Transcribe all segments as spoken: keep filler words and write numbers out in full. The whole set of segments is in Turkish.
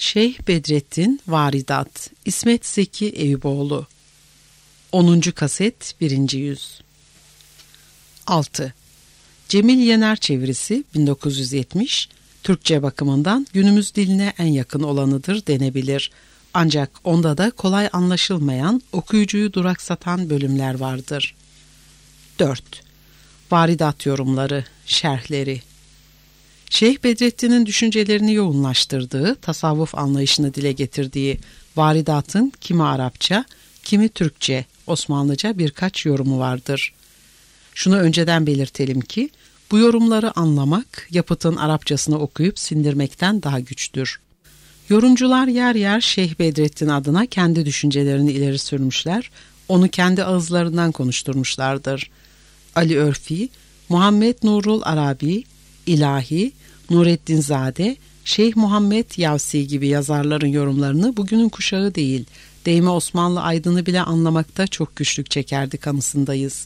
Şeyh Bedrettin Varidat İsmet Zeki Eyüboğlu onuncu kaset birinci yüz. altı. Cemil Yener çevirisi bin dokuz yüz yetmiş, Türkçe bakımından günümüz diline en yakın olanıdır denebilir. Ancak onda da kolay anlaşılmayan, okuyucuyu duraksatan bölümler vardır. dört. Varidat yorumları, şerhleri. Şeyh Bedrettin'in düşüncelerini yoğunlaştırdığı, tasavvuf anlayışını dile getirdiği varidatın kimi Arapça, kimi Türkçe, Osmanlıca birkaç yorumu vardır. Şunu önceden belirtelim ki, bu yorumları anlamak, yapıtın Arapçasını okuyup sindirmekten daha güçtür. Yorumcular yer yer Şeyh Bedrettin adına kendi düşüncelerini ileri sürmüşler, onu kendi ağızlarından konuşturmuşlardır. Ali Örfi, Muhammed Nurul Arabi, İlahi, Nureddinzade, Şeyh Muhammed Yavsi gibi yazarların yorumlarını bugünün kuşağı değil, Deyme Osmanlı aydını bile anlamakta çok güçlük çekerdi kanısındayız.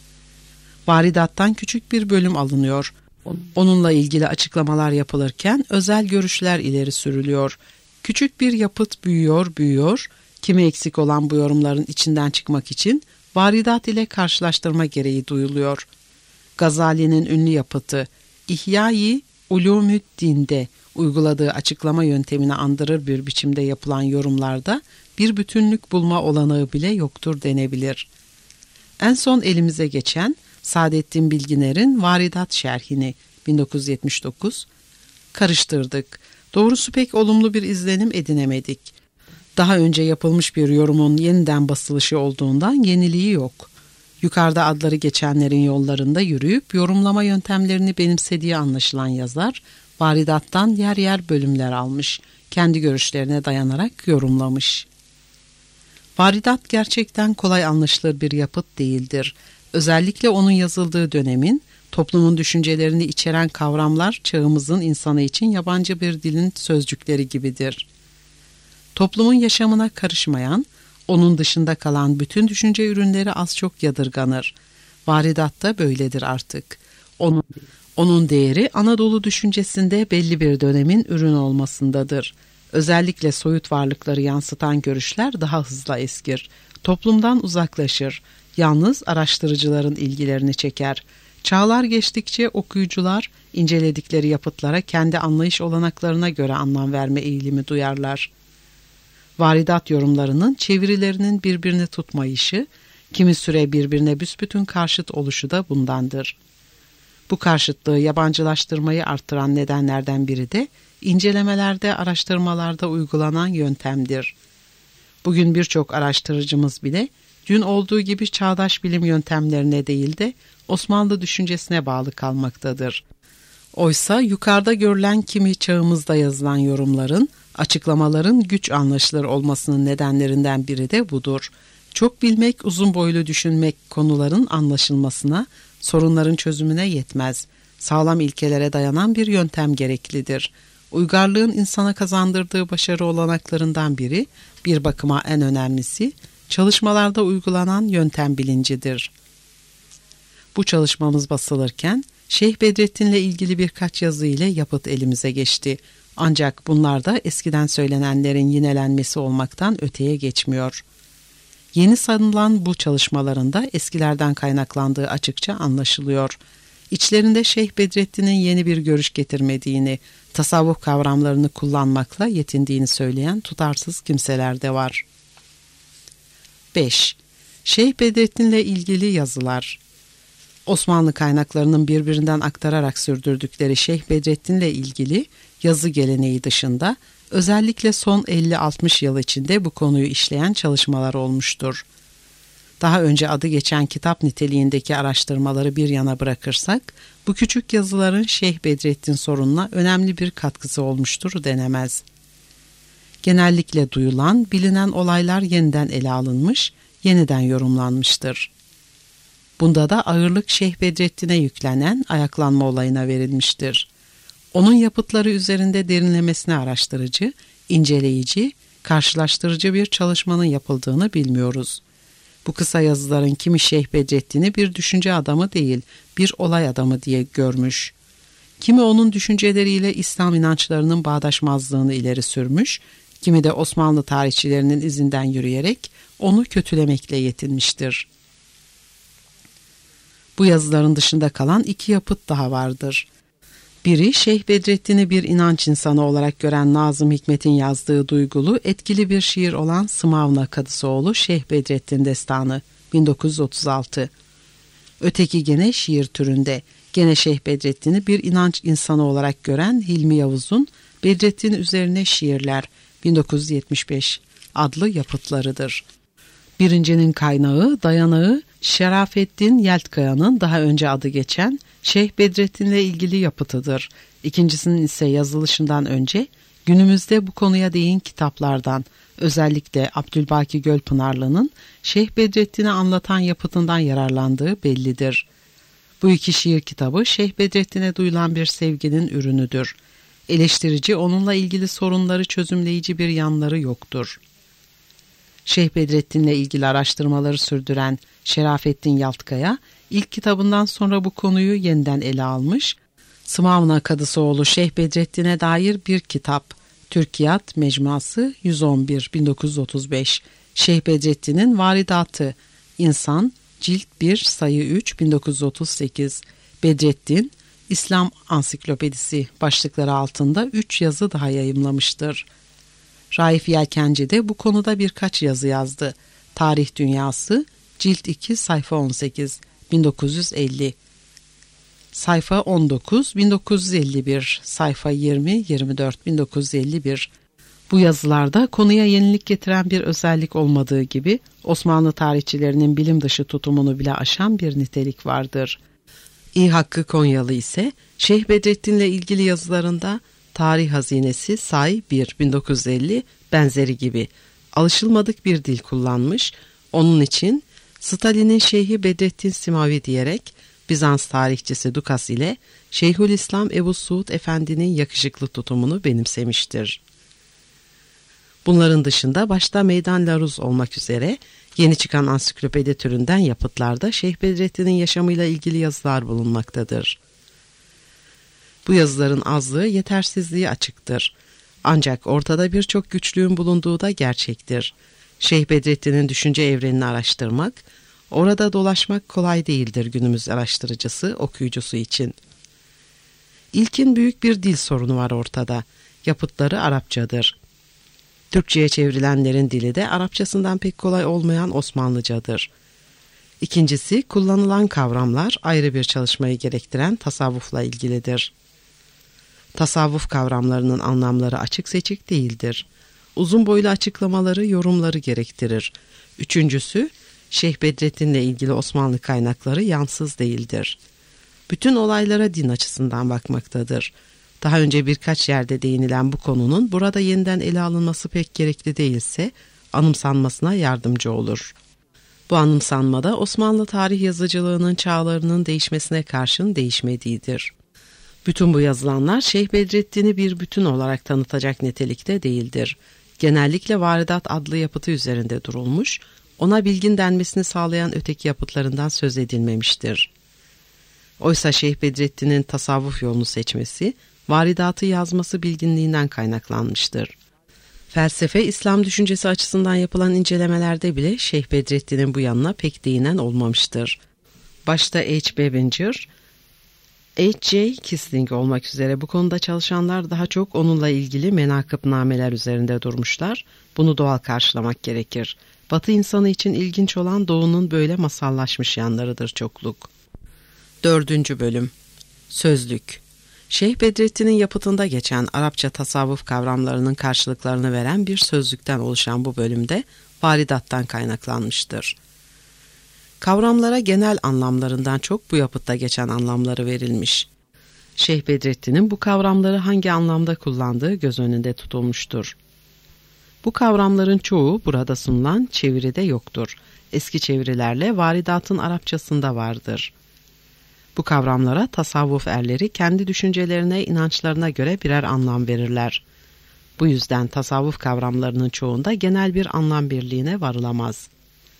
Varidattan küçük bir bölüm alınıyor. Onunla ilgili açıklamalar yapılırken özel görüşler ileri sürülüyor. Küçük bir yapıt büyüyor, büyüyor. Kimi eksik olan bu yorumların içinden çıkmak için varidat ile karşılaştırma gereği duyuluyor. Gazali'nin ünlü yapıtı İhya-i Ulûmü'd-Din'de uyguladığı açıklama yöntemini andırır bir biçimde yapılan yorumlarda bir bütünlük bulma olanağı bile yoktur denebilir. En son elimize geçen Saadettin Bilginer'in Varidat şerhini bin dokuz yüz yetmiş dokuz karıştırdık. Doğrusu pek olumlu bir izlenim edinemedik. Daha önce yapılmış bir yorumun yeniden basılışı olduğundan yeniliği yok. Yukarıda adları geçenlerin yollarında yürüyüp yorumlama yöntemlerini benimsediği anlaşılan yazar, varidattan yer yer bölümler almış, kendi görüşlerine dayanarak yorumlamış. Varidat gerçekten kolay anlaşılır bir yapıt değildir. Özellikle onun yazıldığı dönemin, toplumun düşüncelerini içeren kavramlar çağımızın insanı için yabancı bir dilin sözcükleri gibidir. Toplumun yaşamına karışmayan, onun dışında kalan bütün düşünce ürünleri az çok yadırganır. Varidat da böyledir artık. Onun, onun değeri Anadolu düşüncesinde belli bir dönemin ürün olmasındadır. Özellikle soyut varlıkları yansıtan görüşler daha hızlı eskir. Toplumdan uzaklaşır. Yalnız araştırıcıların ilgilerini çeker. Çağlar geçtikçe okuyucular inceledikleri yapıtlara kendi anlayış olanaklarına göre anlam verme eğilimi duyarlar. Varidat yorumlarının çevirilerinin birbirini tutmayışı, kimi süre birbirine büsbütün karşıt oluşu da bundandır. Bu karşıtlığı yabancılaştırmayı artıran nedenlerden biri de incelemelerde, araştırmalarda uygulanan yöntemdir. Bugün birçok araştırıcımız bile dün olduğu gibi çağdaş bilim yöntemlerine değil de Osmanlı düşüncesine bağlı kalmaktadır. Oysa yukarıda görülen kimi çağımızda yazılan yorumların, açıklamaların güç anlaşılır olmasının nedenlerinden biri de budur. Çok bilmek, uzun boylu düşünmek konuların anlaşılmasına, sorunların çözümüne yetmez. Sağlam ilkelere dayanan bir yöntem gereklidir. Uygarlığın insana kazandırdığı başarı olanaklarından biri, bir bakıma en önemlisi, çalışmalarda uygulanan yöntem bilincidir. Bu çalışmamız basılırken, Şeyh Bedrettin'le ilgili birkaç yazı ile yapıt elimize geçti. Ancak bunlar da eskiden söylenenlerin yinelenmesi olmaktan öteye geçmiyor. Yeni sanılan bu çalışmalarında eskilerden kaynaklandığı açıkça anlaşılıyor. İçlerinde Şeyh Bedrettin'in yeni bir görüş getirmediğini, tasavvuf kavramlarını kullanmakla yetindiğini söyleyen tutarsız kimseler de var. beş. Şeyh Bedrettin'le ilgili yazılar. Osmanlı kaynaklarının birbirinden aktararak sürdürdükleri Şeyh Bedrettin'le ilgili yazı geleneği dışında özellikle son elli altmış yıl içinde bu konuyu işleyen çalışmalar olmuştur. Daha önce adı geçen kitap niteliğindeki araştırmaları bir yana bırakırsak, bu küçük yazıların Şeyh Bedrettin sorununa önemli bir katkısı olmuştur denemez. Genellikle duyulan, bilinen olaylar yeniden ele alınmış, yeniden yorumlanmıştır. Bunda da ağırlık Şeyh Bedrettin'e yüklenen ayaklanma olayına verilmiştir. Onun yapıtları üzerinde derinlemesine araştırıcı, inceleyici, karşılaştırıcı bir çalışmanın yapıldığını bilmiyoruz. Bu kısa yazıların kimi Şeyh Bedrettin'i bir düşünce adamı değil, bir olay adamı diye görmüş. Kimi onun düşünceleriyle İslam inançlarının bağdaşmazlığını ileri sürmüş, kimi de Osmanlı tarihçilerinin izinden yürüyerek onu kötülemekle yetinmiştir. Bu yazıların dışında kalan iki yapıt daha vardır. Biri Şeyh Bedrettin'i bir inanç insanı olarak gören Nazım Hikmet'in yazdığı duygulu, etkili bir şiir olan Sımavna Kadısoğlu Şeyh Bedrettin Destanı bin dokuz yüz otuz altı. Öteki gene şiir türünde, gene Şeyh Bedrettin'i bir inanç insanı olarak gören Hilmi Yavuz'un Bedrettin üzerine şiirler bin dokuz yüz yetmiş beş adlı yapıtlarıdır. Birincinin kaynağı, dayanağı Şerafettin Yeltkaya'nın daha önce adı geçen Şeyh Bedrettin'le ilgili yapıtıdır. İkincisinin ise yazılışından önce günümüzde bu konuya değin kitaplardan, özellikle Abdülbaki Gölpınarlı'nın Şeyh Bedrettin'i anlatan yapıtından yararlandığı bellidir. Bu iki şiir kitabı Şeyh Bedrettin'e duyulan bir sevginin ürünüdür. Eleştirici onunla ilgili sorunları çözümleyici bir yanları yoktur. Şeyh Bedrettin'le ilgili araştırmaları sürdüren Şerafettin Yaltkaya, ilk kitabından sonra bu konuyu yeniden ele almış, Sımavna Kadısoğlu Şeyh Bedrettin'e dair bir kitap, Türkiyat Mecmuası yüz on bir bin dokuz yüz otuz beş, Şeyh Bedrettin'in Varidatı, İnsan, Cilt bir Sayı üç bin dokuz yüz otuz sekiz, Bedrettin, İslam Ansiklopedisi başlıkları altında üç yazı daha yayımlamıştır. Raif Yelkenci de bu konuda birkaç yazı yazdı. Tarih Dünyası, Cilt iki Sayfa on sekiz bin dokuz yüz elli, Sayfa on dokuz bin dokuz yüz elli bir, Sayfa yirmi yirmi dört bin dokuz yüz elli bir. Bu yazılarda konuya yenilik getiren bir özellik olmadığı gibi Osmanlı tarihçilerinin bilim dışı tutumunu bile aşan bir nitelik vardır. İ Hakkı Konyalı ise Şeyh Bedrettin'le ilgili yazılarında Tarih Hazinesi Say bir bin dokuz yüz elli benzeri gibi alışılmadık bir dil kullanmış, onun için Stalin'in Şeyhi Bedrettin Simavi diyerek Bizans tarihçisi Dukas ile Şeyhülislam Ebu Suud Efendi'nin yakışıklı tutumunu benimsemiştir. Bunların dışında başta Meydan Laruz olmak üzere yeni çıkan ansiklopedi türünden yapıtlarda Şeyh Bedrettin'in yaşamıyla ilgili yazılar bulunmaktadır. Bu yazıların azlığı yetersizliği açıktır. Ancak ortada birçok güçlüğün bulunduğu da gerçektir. Şeyh Bedrettin'in düşünce evrenini araştırmak, orada dolaşmak kolay değildir günümüz araştırıcısı, okuyucusu için. İlkin büyük bir dil sorunu var ortada. Yapıtları Arapçadır. Türkçe'ye çevrilenlerin dili de Arapçasından pek kolay olmayan Osmanlıcadır. İkincisi, kullanılan kavramlar ayrı bir çalışmayı gerektiren tasavvufla ilgilidir. Tasavvuf kavramlarının anlamları açık seçik değildir. Uzun boylu açıklamaları, yorumları gerektirir. Üçüncüsü, Şeyh Bedrettin'le ilgili Osmanlı kaynakları yansız değildir. Bütün olaylara din açısından bakmaktadır. Daha önce birkaç yerde değinilen bu konunun burada yeniden ele alınması pek gerekli değilse, anımsanmasına yardımcı olur. Bu anımsanmada Osmanlı tarih yazıcılığının çağlarının değişmesine karşın değişmediğidir. Bütün bu yazılanlar Şeyh Bedrettin'i bir bütün olarak tanıtacak nitelikte değildir. Genellikle Varidat adlı yapıtı üzerinde durulmuş, ona bilgin denmesini sağlayan öteki yapıtlarından söz edilmemiştir. Oysa Şeyh Bedrettin'in tasavvuf yolunu seçmesi, Varidatı yazması bilginliğinden kaynaklanmıştır. Felsefe, İslam düşüncesi açısından yapılan incelemelerde bile Şeyh Bedrettin'in bu yanına pek değinen olmamıştır. Başta H. Babinger, H J Kisling olmak üzere bu konuda çalışanlar daha çok onunla ilgili menakıbnameler üzerinde durmuşlar. Bunu doğal karşılamak gerekir. Batı insanı için ilginç olan Doğu'nun böyle masallaşmış yanlarıdır çokluk. Dördüncü bölüm. Sözlük. Şeyh Bedrettin'in yapıtında geçen Arapça tasavvuf kavramlarının karşılıklarını veren bir sözlükten oluşan bu bölümde varidattan kaynaklanmıştır. Kavramlara genel anlamlarından çok bu yapıtta geçen anlamları verilmiş. Şeyh Bedrettin'in bu kavramları hangi anlamda kullandığı göz önünde tutulmuştur. Bu kavramların çoğu burada sunulan çeviride yoktur. Eski çevirilerle varidatın Arapçasında vardır. Bu kavramlara tasavvuf erleri kendi düşüncelerine, inançlarına göre birer anlam verirler. Bu yüzden tasavvuf kavramlarının çoğunda genel bir anlam birliğine varılamaz.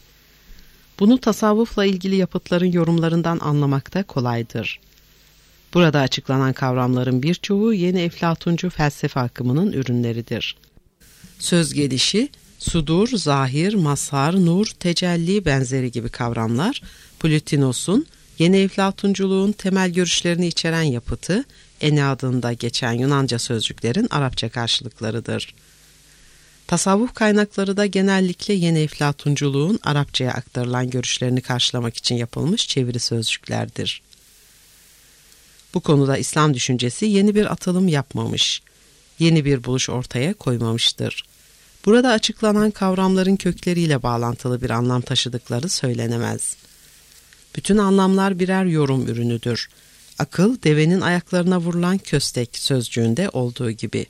Bunu tasavvufla ilgili yapıtların yorumlarından anlamak da kolaydır. Burada açıklanan kavramların birçoğu yeni Eflatuncu felsefe akımının ürünleridir. Söz gelişi, sudur, zahir, mazhar, nur, tecelli benzeri gibi kavramlar, Plotinos'un yeni Eflatunculuğun temel görüşlerini içeren yapıtı, Ene adında geçen Yunanca sözcüklerin Arapça karşılıklarıdır. Tasavvuf kaynakları da genellikle yeni Eflatunculuğun Arapçaya aktarılan görüşlerini karşılamak için yapılmış çeviri sözcüklerdir. Bu konuda İslam düşüncesi yeni bir atılım yapmamış, yeni bir buluş ortaya koymamıştır. Burada açıklanan kavramların kökleriyle bağlantılı bir anlam taşıdıkları söylenemez. Bütün anlamlar birer yorum ürünüdür. Akıl, devenin ayaklarına vurulan köstek sözcüğünde olduğu gibi.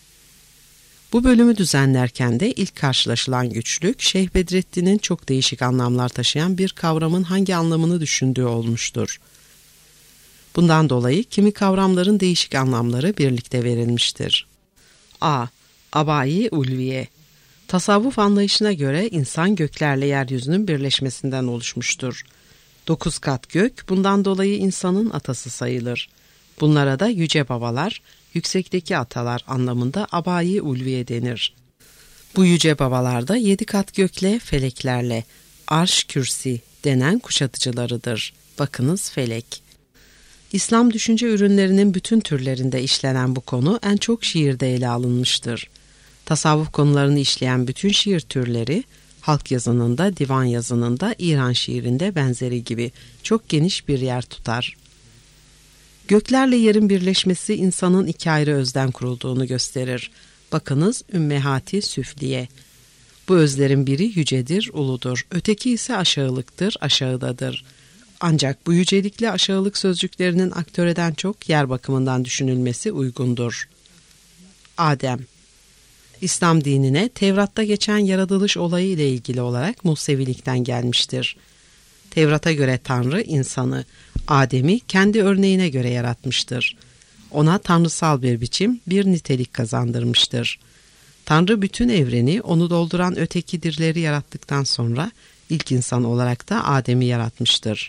Bu bölümü düzenlerken de ilk karşılaşılan güçlük, Şeyh Bedrettin'in çok değişik anlamlar taşıyan bir kavramın hangi anlamını düşündüğü olmuştur. Bundan dolayı kimi kavramların değişik anlamları birlikte verilmiştir. A. Abai ulviye. Tasavvuf anlayışına göre insan göklerle yeryüzünün birleşmesinden oluşmuştur. Dokuz kat gök, bundan dolayı insanın atası sayılır. Bunlara da yüce babalar, yüksekteki atalar anlamında abai ulviye denir. Bu yüce babalar da yedi kat gökle, feleklerle, arş kürsi denen kuşatıcılarıdır. Bakınız felek. İslam düşünce ürünlerinin bütün türlerinde işlenen bu konu en çok şiirde ele alınmıştır. Tasavvuf konularını işleyen bütün şiir türleri, halk yazınında, divan yazınında, İran şiirinde benzeri gibi çok geniş bir yer tutar. Göklerle yerin birleşmesi insanın iki ayrı özden kurulduğunu gösterir. Bakınız Ümmehati Süfliye. Bu özlerin biri yücedir, uludur. Öteki ise aşağılıktır, aşağıdadır. Ancak bu yücelikle aşağılık sözcüklerinin aktöreden çok yer bakımından düşünülmesi uygundur. Adem. İslam dinine Tevrat'ta geçen yaratılış olayı ile ilgili olarak Musevilikten gelmiştir. Tevrat'a göre Tanrı insanı, Adem'i kendi örneğine göre yaratmıştır. Ona tanrısal bir biçim, bir nitelik kazandırmıştır. Tanrı bütün evreni, onu dolduran öteki dirleri yarattıktan sonra ilk insan olarak da Adem'i yaratmıştır.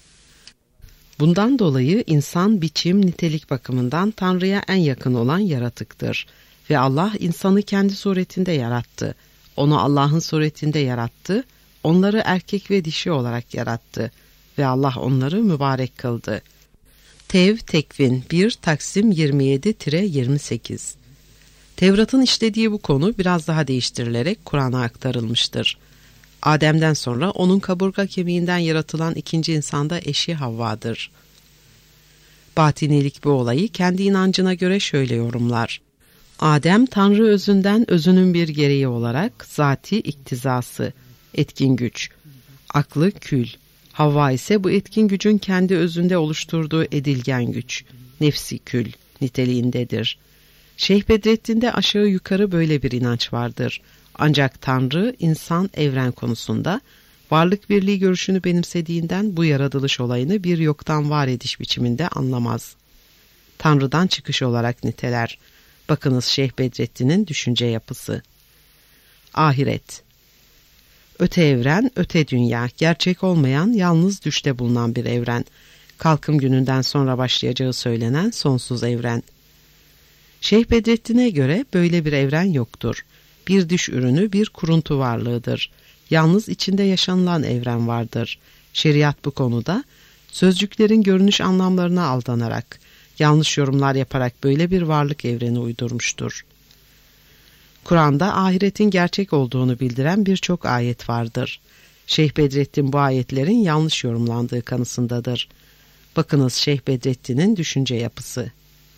Bundan dolayı insan biçim, nitelik bakımından Tanrı'ya en yakın olan yaratıktır. Ve Allah insanı kendi suretinde yarattı. Onu Allah'ın suretinde yarattı. Onları erkek ve dişi olarak yarattı. Ve Allah onları mübarek kıldı. Tev Tekvin bir Taksim yirmi yedi yirmi sekiz. Tevrat'ın işlediği bu konu biraz daha değiştirilerek Kur'an'a aktarılmıştır. Adem'den sonra onun kaburga kemiğinden yaratılan ikinci insan da eşi Havva'dır. Batinilik bu olayı kendi inancına göre şöyle yorumlar. Adem, Tanrı özünden özünün bir gereği olarak zati iktizası, etkin güç, aklı kül. Havva ise bu etkin gücün kendi özünde oluşturduğu edilgen güç, nefsi kül niteliğindedir. Şeyh Bedrettin'de aşağı yukarı böyle bir inanç vardır. Ancak Tanrı, insan, evren konusunda varlık birliği görüşünü benimsediğinden bu yaratılış olayını bir yoktan var ediş biçiminde anlamaz. Tanrı'dan çıkış olarak niteler. Bakınız Şeyh Bedrettin'in düşünce yapısı. Ahiret. Öte evren, öte dünya, gerçek olmayan, yalnız düşte bulunan bir evren. Kalkım gününden sonra başlayacağı söylenen sonsuz evren. Şeyh Bedrettin'e göre böyle bir evren yoktur. Bir düş ürünü, bir kuruntu varlığıdır. Yalnız içinde yaşanılan evren vardır. Şeriat bu konuda sözcüklerin görünüş anlamlarına aldanarak, yanlış yorumlar yaparak böyle bir varlık evreni uydurmuştur. Kur'an'da ahiretin gerçek olduğunu bildiren birçok ayet vardır. Şeyh Bedrettin bu ayetlerin yanlış yorumlandığı kanısındadır. Bakınız Şeyh Bedrettin'in düşünce yapısı.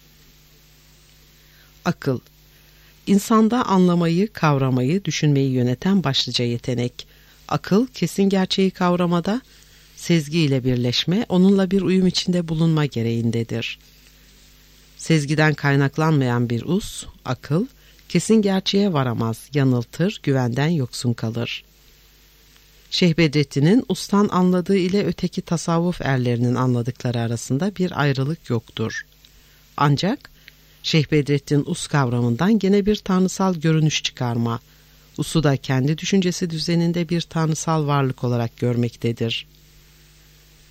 Akıl. İnsanda anlamayı, kavramayı, düşünmeyi yöneten başlıca yetenek. Akıl, kesin gerçeği kavramada, sezgiyle birleşme, onunla bir uyum içinde bulunma gereğindedir. Sezgiden kaynaklanmayan bir us, akıl, kesin gerçeğe varamaz, yanıltır, güvenden yoksun kalır. Şeyh Bedrettin'in ustan anladığı ile öteki tasavvuf erlerinin anladıkları arasında bir ayrılık yoktur. Ancak Şeyh Bedrettin us kavramından gene bir tanrısal görünüş çıkarma, usu da kendi düşüncesi düzeninde bir tanrısal varlık olarak görmektedir.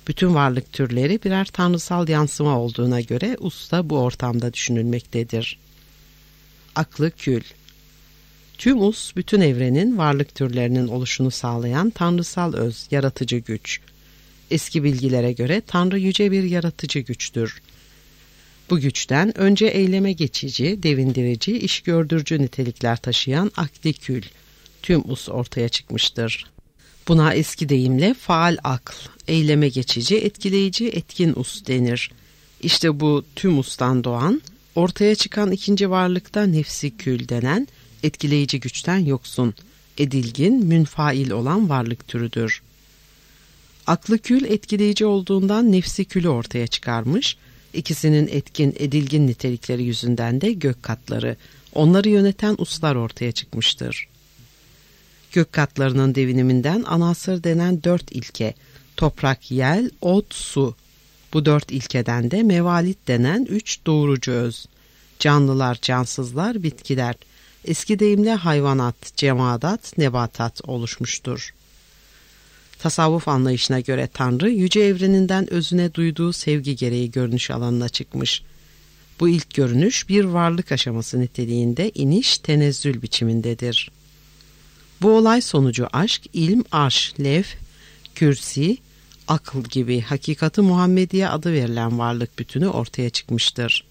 Bütün varlık türleri birer tanrısal yansıma olduğuna göre usta bu ortamda düşünülmektedir. Aklı kül. Tüm us, bütün evrenin varlık türlerinin oluşunu sağlayan tanrısal öz, yaratıcı güç. Eski bilgilere göre Tanrı yüce bir yaratıcı güçtür. Bu güçten önce eyleme geçici, devindirici, iş gördürücü nitelikler taşıyan akli kül, tüm us ortaya çıkmıştır. Buna eski deyimle faal akl, eyleme geçici, etkileyici, etkin us denir. İşte bu tüm ustan doğan, ortaya çıkan ikinci varlıkta nefsi kül denen, etkileyici güçten yoksun, edilgin, münfail olan varlık türüdür. Aklı kül etkileyici olduğundan nefsi külü ortaya çıkarmış, ikisinin etkin, edilgin nitelikleri yüzünden de gök katları, onları yöneten uslar ortaya çıkmıştır. Gök katlarının deviniminden anasır denen dört ilke, toprak, yel, ot, su. Bu dört ilkeden de mevalit denen üç doğurucu öz, canlılar, cansızlar, bitkiler, eski deyimle hayvanat, cemadat, nebatat oluşmuştur. Tasavvuf anlayışına göre Tanrı, yüce evreninden özüne duyduğu sevgi gereği görünüş alanına çıkmış. Bu ilk görünüş bir varlık aşaması niteliğinde iniş, tenezzül biçimindedir. Bu olay sonucu aşk, ilm, arş, levh, kürsi, akıl gibi hakikati Muhammediye adı verilen varlık bütünü ortaya çıkmıştır.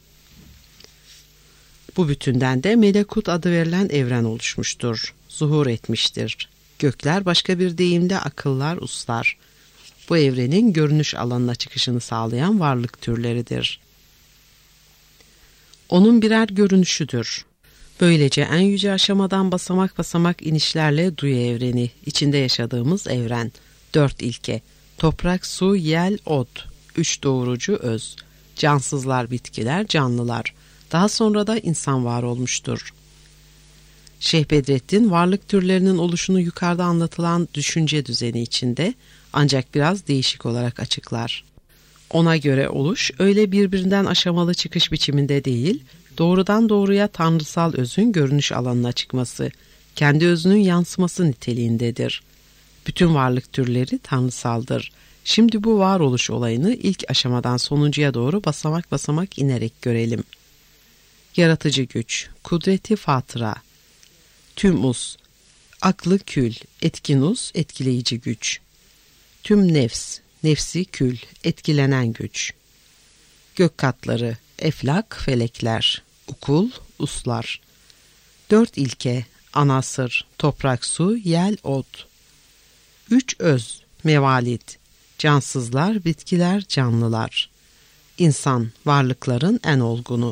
Bu bütünden de melekut adı verilen evren oluşmuştur, zuhur etmiştir. Gökler başka bir deyimle akıllar, uslar. Bu evrenin görünüş alanına çıkışını sağlayan varlık türleridir. Onun birer görünüşüdür. Böylece en yüce aşamadan basamak basamak inişlerle duyu evreni, içinde yaşadığımız evren, dört ilke, toprak, su, yel, ot, üç doğurucu öz, cansızlar, bitkiler, canlılar, daha sonra da insan var olmuştur. Şeyh Bedrettin, varlık türlerinin oluşunu yukarıda anlatılan düşünce düzeni içinde ancak biraz değişik olarak açıklar. Ona göre oluş öyle birbirinden aşamalı çıkış biçiminde değil, doğrudan doğruya tanrısal özün görünüş alanına çıkması, kendi özünün yansıması niteliğindedir. Bütün varlık türleri tanrısaldır. Şimdi bu varoluş olayını ilk aşamadan sonuncuya doğru basamak basamak inerek görelim. Yaratıcı güç, kudreti fatıra, tüm us, aklı kül, etkin us, etkileyici güç. Tüm nefs, nefsi kül, etkilenen güç. Gök katları, eflak, felekler, ukul, uslar. Dört ilke, anasır, toprak, su, yel, ot. Üç öz, mevalit, cansızlar, bitkiler, canlılar. İnsan, varlıkların en olgunu.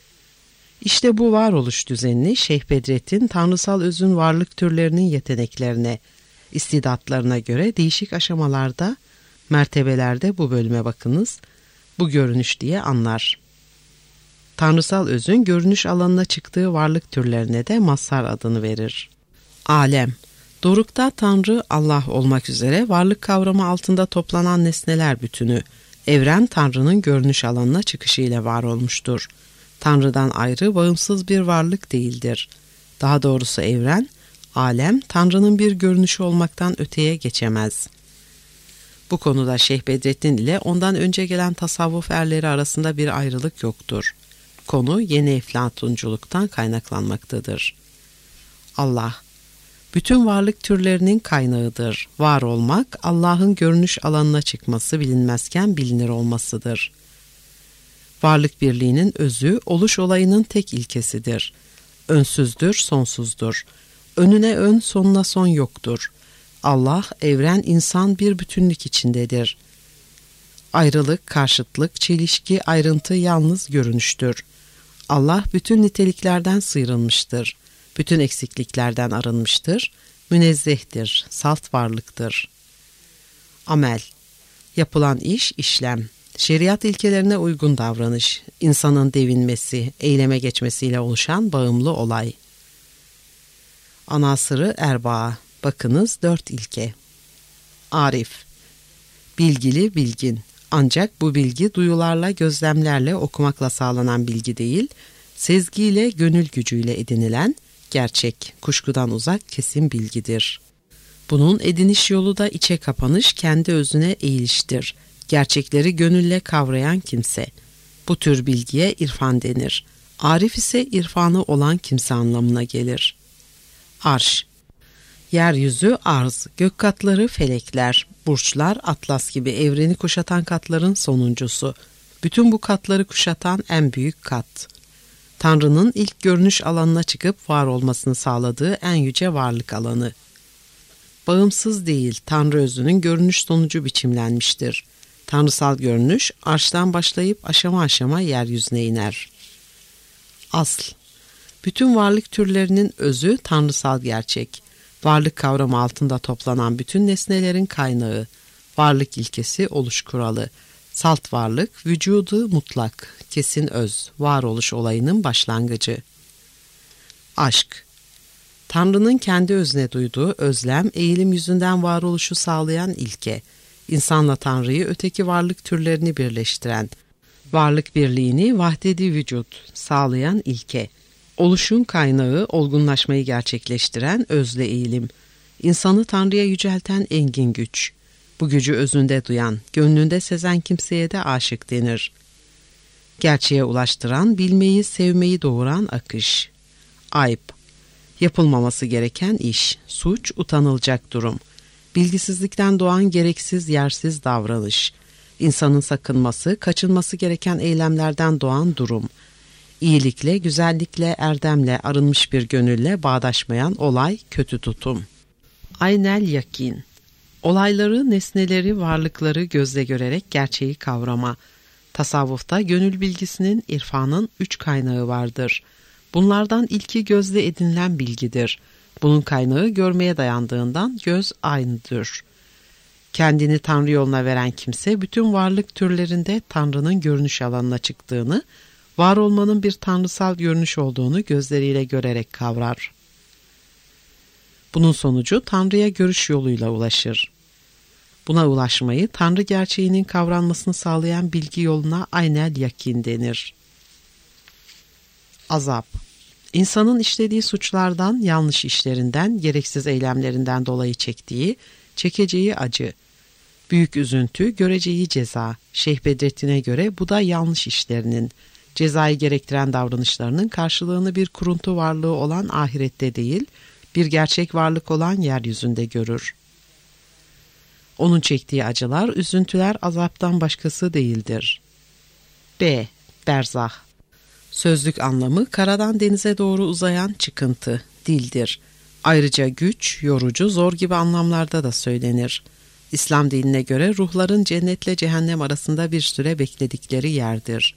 İşte bu varoluş düzenini Şeyh Bedrettin, tanrısal özün varlık türlerinin yeteneklerine, istidatlarına göre değişik aşamalarda, mertebelerde bu bölüme bakınız, bu görünüş diye anlar. Tanrısal özün görünüş alanına çıktığı varlık türlerine de mazhar adını verir. Alem, dorukta Tanrı, Allah olmak üzere varlık kavramı altında toplanan nesneler bütünü, evren Tanrı'nın görünüş alanına çıkışıyla var olmuştur. Tanrı'dan ayrı, bağımsız bir varlık değildir. Daha doğrusu evren, alem, Tanrı'nın bir görünüşü olmaktan öteye geçemez. Bu konuda Şeyh Bedrettin ile ondan önce gelen tasavvuf erleri arasında bir ayrılık yoktur. Konu yeni eflatunculuktan kaynaklanmaktadır. Allah, bütün varlık türlerinin kaynağıdır. Var olmak, Allah'ın görünüş alanına çıkması bilinmezken bilinir olmasıdır. Varlık birliğinin özü, oluş olayının tek ilkesidir. Önsüzdür, sonsuzdur. Önüne ön, sonuna son yoktur. Allah, evren, insan bir bütünlük içindedir. Ayrılık, karşıtlık, çelişki, ayrıntı yalnız görünüştür. Allah bütün niteliklerden sıyrılmıştır. Bütün eksikliklerden arınmıştır. Münezzehtir, salt varlıktır. Amel, yapılan iş, işlem. Şeriat ilkelerine uygun davranış, insanın devinmesi, eyleme geçmesiyle oluşan bağımlı olay. Anasırı erbaa, bakınız dört ilke. Arif, bilgili, bilgin. Ancak bu bilgi duyularla, gözlemlerle, okumakla sağlanan bilgi değil, sezgiyle, gönül gücüyle edinilen, gerçek, kuşkudan uzak, kesin bilgidir. Bunun ediniş yolu da içe kapanış, kendi özüne eğiliştir. Gerçekleri gönülle kavrayan kimse. Bu tür bilgiye irfan denir. Arif ise irfanı olan kimse anlamına gelir. Arş. Yeryüzü arz, gök katları felekler, burçlar atlas gibi evreni kuşatan katların sonuncusu. Bütün bu katları kuşatan en büyük kat. Tanrı'nın ilk görünüş alanına çıkıp var olmasını sağladığı en yüce varlık alanı. Bağımsız değil, Tanrı özünün görünüş sonucu biçimlenmiştir. Tanrısal görünüş arştan başlayıp aşama aşama yeryüzüne iner. Asl. Bütün varlık türlerinin özü tanrısal gerçek. Varlık kavramı altında toplanan bütün nesnelerin kaynağı. Varlık ilkesi oluş kuralı. Salt varlık, vücudu mutlak, kesin öz, varoluş olayının başlangıcı. Aşk. Tanrı'nın kendi özüne duyduğu özlem, eğilim yüzünden varoluşu sağlayan ilke. İnsanla Tanrı'yı öteki varlık türlerini birleştiren, varlık birliğini vahdedi vücut sağlayan ilke. Oluşun kaynağı, olgunlaşmayı gerçekleştiren özle eğilim. İnsanı Tanrı'ya yücelten engin güç. Bu gücü özünde duyan, gönlünde sezen kimseye de aşık denir. Gerçeğe ulaştıran, bilmeyi, sevmeyi doğuran akış. Ayıp. Yapılmaması gereken iş, suç, utanılacak durum. Bilgisizlikten doğan gereksiz, yersiz davranış. İnsanın sakınması, kaçınması gereken eylemlerden doğan durum. İyilikle, güzellikle, erdemle arınmış bir gönülle bağdaşmayan olay, kötü tutum. Aynel yakin. Olayları, nesneleri, varlıkları gözle görerek gerçeği kavrama. Tasavvufta gönül bilgisinin, irfanın üç kaynağı vardır. Bunlardan ilki gözle edinilen bilgidir. Bunun kaynağı görmeye dayandığından göz aynıdır. Kendini Tanrı yoluna veren kimse bütün varlık türlerinde Tanrı'nın görünüş alanına çıktığını, var olmanın bir tanrısal görünüş olduğunu gözleriyle görerek kavrar. Bunun sonucu Tanrı'ya görüş yoluyla ulaşır. Buna ulaşmayı Tanrı gerçeğinin kavranmasını sağlayan bilgi yoluna aynel yakin denir. Azap. İnsanın işlediği suçlardan, yanlış işlerinden, gereksiz eylemlerinden dolayı çektiği, çekeceği acı. Büyük üzüntü, göreceği ceza. Şeyh Bedrettin'e göre bu da yanlış işlerinin, cezayı gerektiren davranışlarının karşılığını bir kuruntu varlığı olan ahirette değil, bir gerçek varlık olan yeryüzünde görür. Onun çektiği acılar, üzüntüler azaptan başkası değildir. B. Berzah. Sözlük anlamı karadan denize doğru uzayan çıkıntı, dildir. Ayrıca güç, yorucu, zor gibi anlamlarda da söylenir. İslam dinine göre ruhların cennetle cehennem arasında bir süre bekledikleri yerdir.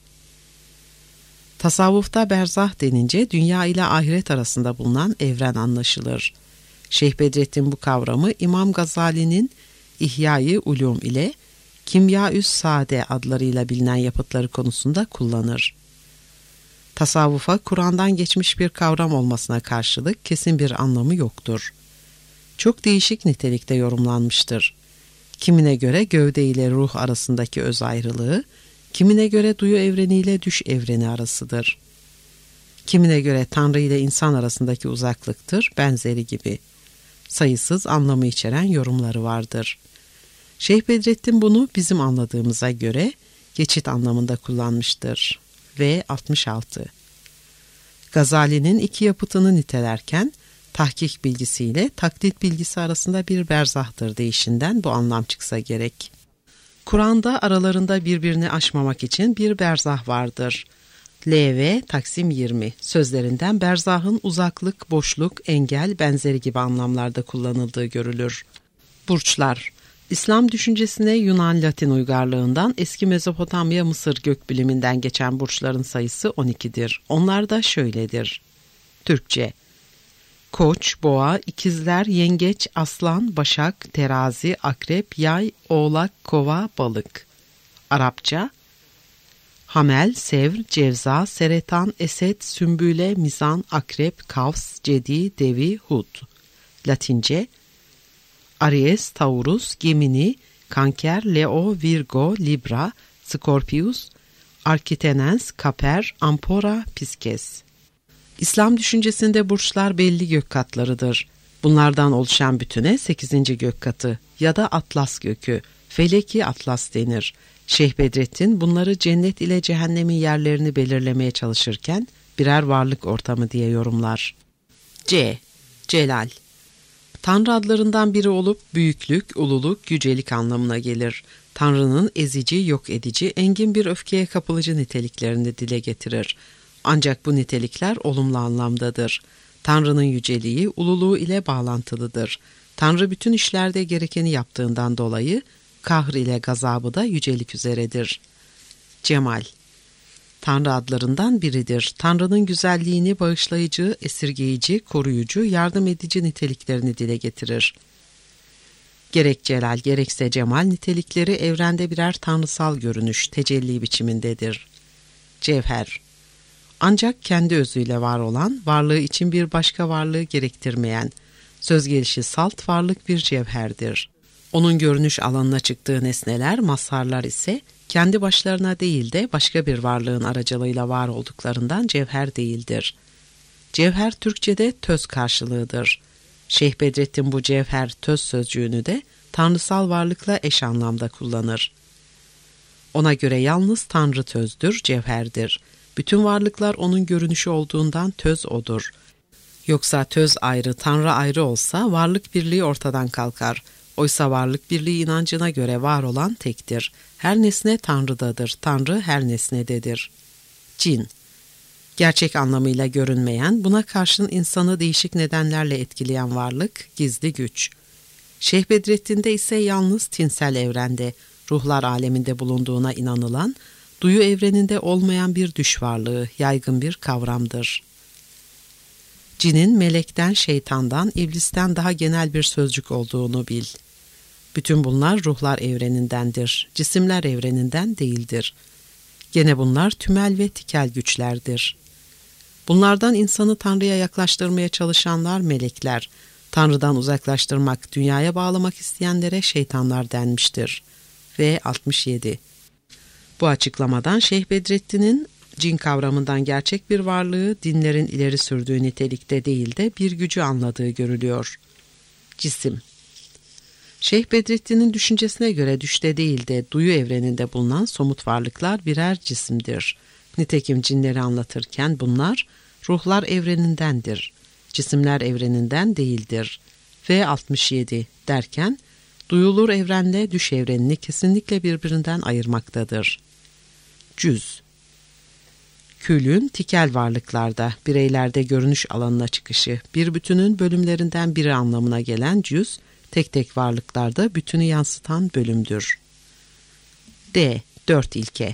Tasavvufta berzah denince dünya ile ahiret arasında bulunan evren anlaşılır. Şeyh Bedrettin bu kavramı İmam Gazali'nin İhya-i Ulûm ile Kimya-ü's Saade adlarıyla bilinen yapıtları konusunda kullanır. Tasavvufa Kur'an'dan geçmiş bir kavram olmasına karşılık kesin bir anlamı yoktur. Çok değişik nitelikte yorumlanmıştır. Kimine göre gövde ile ruh arasındaki öz ayrılığı, kimine göre duyu evreniyle düş evreni arasıdır. Kimine göre Tanrı ile insan arasındaki uzaklıktır, benzeri gibi. Sayısız anlamı içeren yorumları vardır. Şeyh Bedrettin bunu bizim anladığımıza göre geçit anlamında kullanmıştır. V altmış altı. Gazali'nin iki yapıtını nitelerken tahkik bilgisiyle taklit bilgisi arasında bir berzahtır deyişinden bu anlam çıksa gerek. Kur'an'da aralarında birbirini aşmamak için bir berzah vardır. L V Taksim yirmi sözlerinden berzahın uzaklık, boşluk, engel, benzeri gibi anlamlarda kullanıldığı görülür. Burçlar. İslam düşüncesine Yunan-Latin uygarlığından eski Mezopotamya Mısır gökbiliminden geçen burçların sayısı on ikidir. Onlar da şöyledir. Türkçe: Koç, Boğa, İkizler, Yengeç, Aslan, Başak, Terazi, Akrep, Yay, Oğlak, Kova, Balık. Arapça: Hamel, Sevr, Cevza, Seretan, Esed, Sümbüle, Mizan, Akrep, Kavs, Cedi, Devi, Hud. Latince: Aries, Taurus, Gemini, Kanker, Leo, Virgo, Libra, Scorpius, Arkitenens, Kaper, Ampora, Piskes. İslam düşüncesinde burçlar belli gök katlarıdır. Bunlardan oluşan bütüne sekizinci gök katı ya da Atlas gökü, Feleki Atlas denir. Şeyh Bedrettin bunları cennet ile cehennemin yerlerini belirlemeye çalışırken birer varlık ortamı diye yorumlar. C. Celal. Tanrı adlarından biri olup büyüklük, ululuk, yücelik anlamına gelir. Tanrı'nın ezici, yok edici, engin bir öfkeye kapılıcı niteliklerini dile getirir. Ancak bu nitelikler olumlu anlamdadır. Tanrı'nın yüceliği, ululuğu ile bağlantılıdır. Tanrı bütün işlerde gerekeni yaptığından dolayı kahr ile gazabı da yücelik üzeredir. Cemal. Tanrı adlarından biridir. Tanrı'nın güzelliğini bağışlayıcı, esirgeyici, koruyucu, yardım edici niteliklerini dile getirir. Gerek celal gerekse cemal nitelikleri evrende birer tanrısal görünüş, tecelli biçimindedir. Cevher. Ancak kendi özüyle var olan, varlığı için bir başka varlığı gerektirmeyen, söz gelişi salt varlık bir cevherdir. Onun görünüş alanına çıktığı nesneler, mazharlar ise kendi başlarına değil de başka bir varlığın aracılığıyla var olduklarından cevher değildir. Cevher Türkçe'de töz karşılığıdır. Şeyh Bedrettin bu cevher töz sözcüğünü de tanrısal varlıkla eş anlamda kullanır. Ona göre yalnız Tanrı tözdür, cevherdir. Bütün varlıklar onun görünüşü olduğundan töz odur. Yoksa töz ayrı, Tanrı ayrı olsa varlık birliği ortadan kalkar. Oysa varlık birliği inancına göre var olan tektir. Her nesne Tanrı'dadır, Tanrı her nesnededir. Cin. Gerçek anlamıyla görünmeyen, buna karşın insanı değişik nedenlerle etkileyen varlık, gizli güç. Şeyh Bedrettin'de ise yalnız tinsel evrende, ruhlar aleminde bulunduğuna inanılan, duyu evreninde olmayan bir düş varlığı, yaygın bir kavramdır. Cinin melekten, şeytandan, iblisten daha genel bir sözcük olduğunu bil. Bütün bunlar ruhlar evrenindendir, cisimler evreninden değildir. Gene bunlar tümel ve tikel güçlerdir. Bunlardan insanı Tanrı'ya yaklaştırmaya çalışanlar melekler, Tanrı'dan uzaklaştırmak, dünyaya bağlamak isteyenlere şeytanlar denmiştir. Ve altmış yedi. Bu açıklamadan Şeyh Bedrettin'in cin kavramından gerçek bir varlığı dinlerin ileri sürdüğü nitelikte değil de bir gücü anladığı görülüyor. Cisim. Şeyh Bedrettin'in düşüncesine göre düşte değil de duyu evreninde bulunan somut varlıklar birer cisimdir. Nitekim cinleri anlatırken bunlar ruhlar evrenindendir, cisimler evreninden değildir. Ve altmış yedi derken duyulur evrenle düş evrenini kesinlikle birbirinden ayırmaktadır. Cüz. Külün tikel varlıklarda, bireylerde görünüş alanına çıkışı, bir bütünün bölümlerinden biri anlamına gelen cüz, tek tek varlıklarda bütünü yansıtan bölümdür. D. Dört ilke.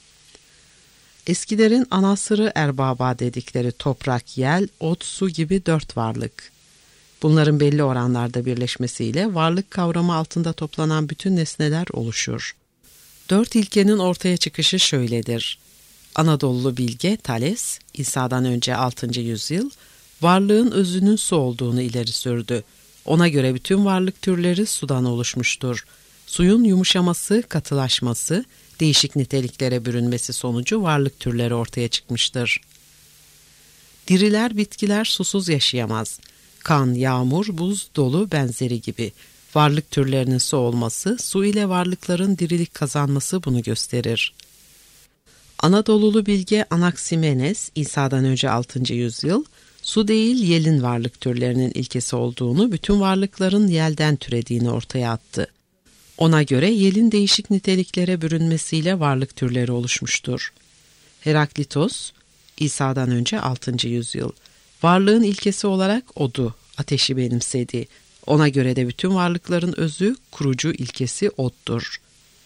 Eskilerin anasırı erbaba dedikleri toprak, yel, ot, su gibi dört varlık. Bunların belli oranlarda birleşmesiyle varlık kavramı altında toplanan bütün nesneler oluşur. Dört ilkenin ortaya çıkışı şöyledir. Anadolulu bilge Thales, İsa'dan önce altıncı yüzyıl, varlığın özünün su olduğunu ileri sürdü. Ona göre bütün varlık türleri sudan oluşmuştur. Suyun yumuşaması, katılaşması, değişik niteliklere bürünmesi sonucu varlık türleri ortaya çıkmıştır. Diriler, bitkiler susuz yaşayamaz. Kan, yağmur, buz, dolu benzeri gibi. Varlık türlerinin su olması, su ile varlıkların dirilik kazanması bunu gösterir. Anadolulu bilge Anaximenes, İsa'dan önce altıncı yüzyıl, su değil yelin varlık türlerinin ilkesi olduğunu, bütün varlıkların yelden türediğini ortaya attı. Ona göre yelin değişik niteliklere bürünmesiyle varlık türleri oluşmuştur. Heraklitos, İsa'dan önce altıncı yüzyıl, varlığın ilkesi olarak odu, ateşi benimsedi. Ona göre de bütün varlıkların özü, kurucu ilkesi oddur.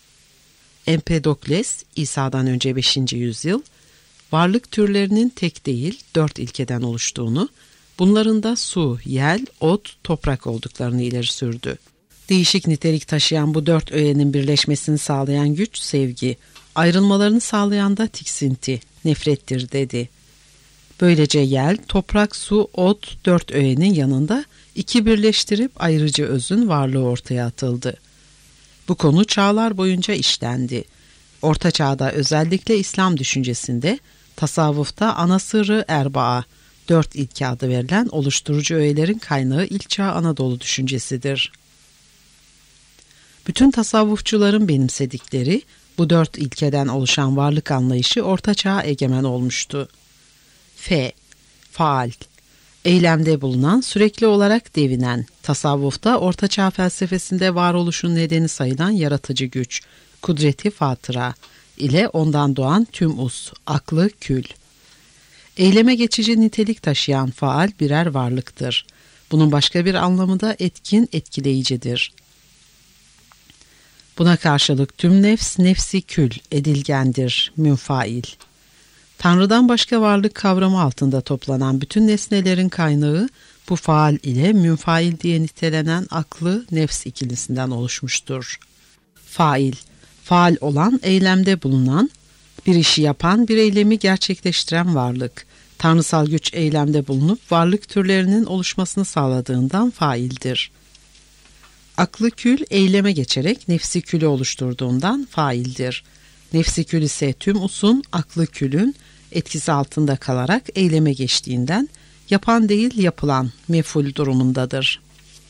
Empedokles, İsa'dan önce beşinci yüzyıl, varlık türlerinin tek değil, dört ilkeden oluştuğunu, bunların da su, yel, ot, toprak olduklarını ileri sürdü. Değişik nitelik taşıyan bu dört öğenin birleşmesini sağlayan güç sevgi, ayrılmalarını sağlayan da tiksinti, nefrettir dedi. Böylece yel, toprak, su, ot, dört öğenin yanında iki birleştirip ayrıcı özün varlığı ortaya atıldı. Bu konu çağlar boyunca işlendi. Orta Çağ'da özellikle İslam düşüncesinde, tasavvufta anasırı erbaa, dört ilke adı verilen oluşturucu öğelerin kaynağı ilk çağ Anadolu düşüncesidir. Bütün tasavvufçuların benimsedikleri bu dört ilkeden oluşan varlık anlayışı Orta Çağ'a egemen olmuştu. F. Faal. Eylemde bulunan, sürekli olarak devinen, tasavvufta Orta Çağ felsefesinde varoluşun nedeni sayılan yaratıcı güç, kudreti fatıra ile ondan doğan tüm us, aklı kül. Eyleme geçici nitelik taşıyan faal birer varlıktır. Bunun başka bir anlamı da etkin, etkileyicidir. Buna karşılık tüm nefs, nefsi kül, edilgendir, münfail. Tanrı'dan başka varlık kavramı altında toplanan bütün nesnelerin kaynağı bu faal ile münfail diye nitelenen aklı nefs ikilisinden oluşmuştur. Fail, faal olan, eylemde bulunan, bir işi yapan, bir eylemi gerçekleştiren varlık. Tanrısal güç eylemde bulunup varlık türlerinin oluşmasını sağladığından faildir. Aklı kül eyleme geçerek nefsi külü oluşturduğundan faildir. Nefsi kül ise tüm usun, aklı külün etkisi altında kalarak eyleme geçtiğinden yapan değil yapılan mef'ul durumundadır.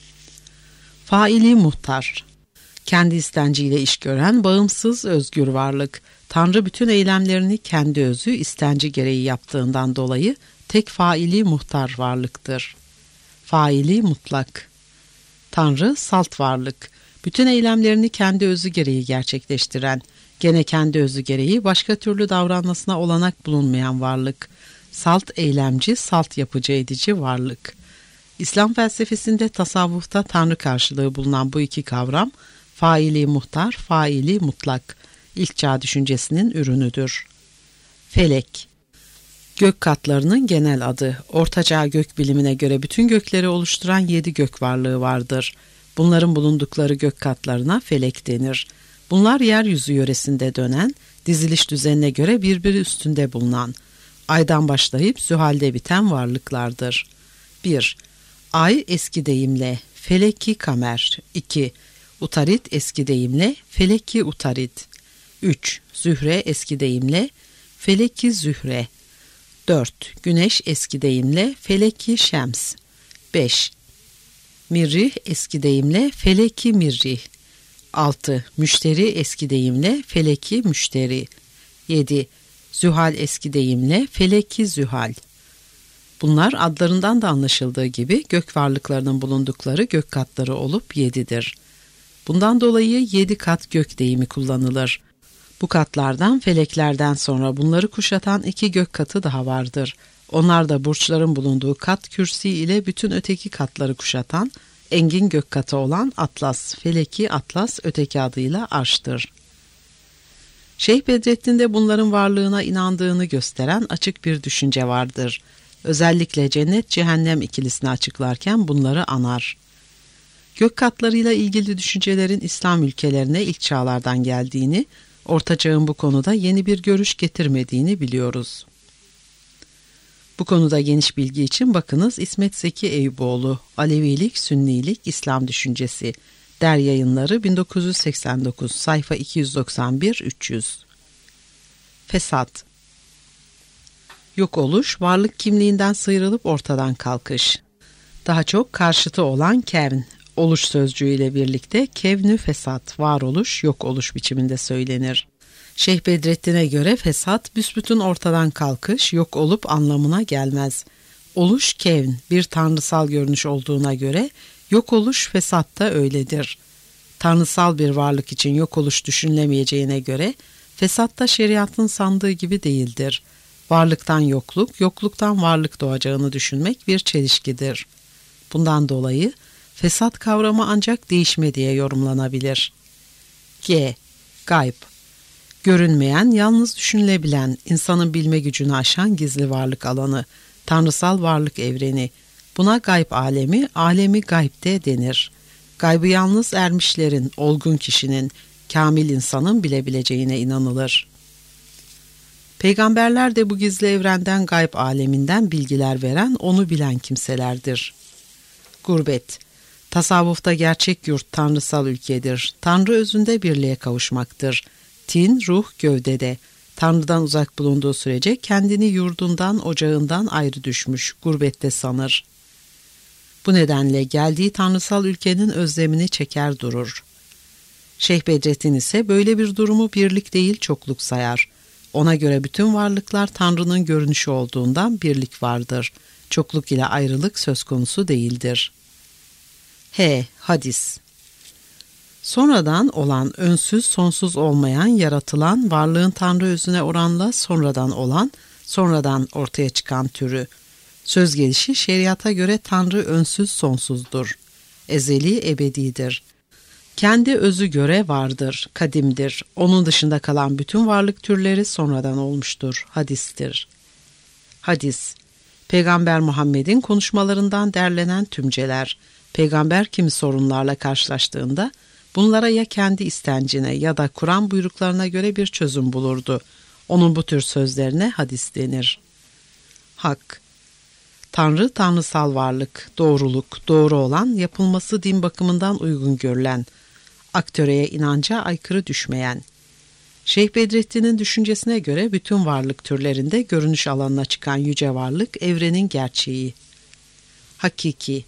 Faili muhtar. Kendi istenciyle iş gören bağımsız özgür varlık. Tanrı bütün eylemlerini kendi özü istenci gereği yaptığından dolayı tek faili muhtar varlıktır. Faili mutlak. Tanrı salt varlık. Bütün eylemlerini kendi özü gereği gerçekleştiren, gene kendi özü gereği başka türlü davranmasına olanak bulunmayan varlık. Salt eylemci, salt yapıcı edici varlık. İslam felsefesinde tasavvufta Tanrı karşılığı bulunan bu iki kavram, faili muhtar, faili mutlak, ilk çağ düşüncesinin ürünüdür. Felek. Gök katlarının genel adı. Ortaçağ gök bilimine göre bütün gökleri oluşturan yedi gök varlığı vardır. Bunların bulundukları gök katlarına felek denir. Bunlar yeryüzü yöresinde dönen, diziliş düzenine göre birbiri üstünde bulunan, aydan başlayıp zühalde biten varlıklardır. bir. Ay eski deyimle feleki kamer. iki. Utarit eski deyimle feleki utarit. üç. Zühre eski deyimle feleki zühre. dört. Güneş eski deyimle feleki şems. beş. Mirrih eski deyimle feleki mirrih. altı. Müşteri eski deyimle feleki müşteri. yedi. Zühal eski deyimle feleki zühal. Bunlar adlarından da anlaşıldığı gibi gök varlıklarının bulundukları gök katları olup yedidir. Bundan dolayı yedi kat gök deyimi kullanılır. Bu katlardan, feleklerden sonra bunları kuşatan iki gök katı daha vardır. Onlar da burçların bulunduğu kat kürsi ile bütün öteki katları kuşatan, engin gök katı olan Atlas, feleki Atlas öteki adıyla Arş'tır. Şeyh Bedrettin'de bunların varlığına inandığını gösteren açık bir düşünce vardır. Özellikle cennet-cehennem ikilisini açıklarken bunları anar. Gök katlarıyla ilgili düşüncelerin İslam ülkelerine ilk çağlardan geldiğini, Orta Çağ'ın bu konuda yeni bir görüş getirmediğini biliyoruz. Bu konuda geniş bilgi için bakınız İsmet Zeki Eyüboğlu, Alevilik, Sünnilik, İslam Düşüncesi, Der Yayınları bin dokuz yüz seksen dokuz, sayfa iki yüz doksan bir üç yüz. Fesat. Yok oluş, varlık kimliğinden sıyrılıp ortadan kalkış. Daha çok karşıtı olan kevn, oluş sözcüğüyle birlikte kevnü fesat, varoluş, yok oluş biçiminde söylenir. Şeyh Bedrettin'e göre fesat, büsbütün ortadan kalkış, yok olup anlamına gelmez. Oluş kevn, bir tanrısal görünüş olduğuna göre, yok oluş fesat da öyledir. Tanrısal bir varlık için yok oluş düşünülemeyeceğine göre, fesat da şeriatın sandığı gibi değildir. Varlıktan yokluk, yokluktan varlık doğacağını düşünmek bir çelişkidir. Bundan dolayı, fesat kavramı ancak değişme diye yorumlanabilir. G. Gayb. Görünmeyen, yalnız düşünülebilen, insanın bilme gücünü aşan gizli varlık alanı, tanrısal varlık evreni. Buna gayb alemi, alemi gaybde denir. Gaybı yalnız ermişlerin, olgun kişinin, kamil insanın bilebileceğine inanılır. Peygamberler de bu gizli evrenden, gayb aleminden bilgiler veren, onu bilen kimselerdir. Gurbet. Tasavvufta gerçek yurt tanrısal ülkedir. Tanrı özünde birliğe kavuşmaktır. Tin, ruh gövdede. Tanrı'dan uzak bulunduğu sürece kendini yurdundan, ocağından ayrı düşmüş, gurbette sanır. Bu nedenle geldiği tanrısal ülkenin özlemini çeker durur. Şeyh Bedrettin ise böyle bir durumu birlik değil çokluk sayar. Ona göre bütün varlıklar Tanrı'nın görünüşü olduğundan birlik vardır. Çokluk ile ayrılık söz konusu değildir. H. Hadis. Sonradan olan, önsüz, sonsuz olmayan, yaratılan, varlığın Tanrı özüne oranla sonradan olan, sonradan ortaya çıkan türü. Söz gelişi şeriata göre Tanrı önsüz, sonsuzdur. Ezeli, ebedidir. Kendi özü göre vardır, kadimdir. Onun dışında kalan bütün varlık türleri sonradan olmuştur. Hadistir. Hadis. Peygamber Muhammed'in konuşmalarından derlenen tümceler. Peygamber kimi sorunlarla karşılaştığında bunlara ya kendi istencine ya da Kur'an buyruklarına göre bir çözüm bulurdu. Onun bu tür sözlerine hadis denir. Hak. Tanrı, tanrısal varlık, doğruluk, doğru olan, yapılması din bakımından uygun görülen, aktöreye inanca aykırı düşmeyen. Şeyh Bedrettin'in düşüncesine göre bütün varlık türlerinde görünüş alanına çıkan yüce varlık evrenin gerçeği. Hakiki.